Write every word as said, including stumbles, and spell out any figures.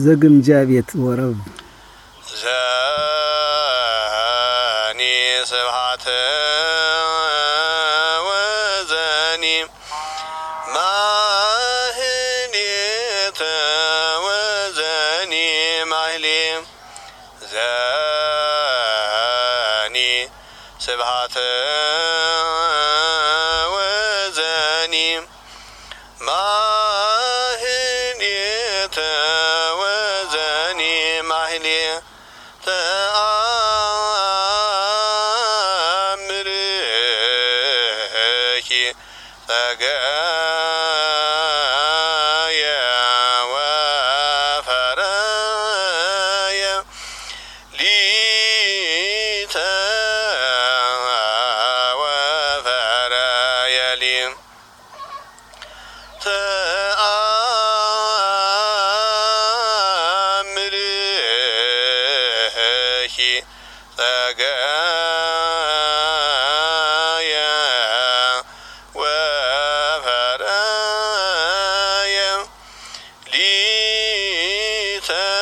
ዘግምጃ ቤት ወረብ ዘኒ ስብሐት ወዘኒ ማህሌት ወዘኒ ማህሌ ዘኒ ስብሐት ወዘኒ ማህሌት ወዘኒ ማህሌ ተአምርኪ ጸጋየ ወፈረየ ሊተ ወፈረየ ሊ ተአምርኪ ጸጋየ ወፈረየ ሊተ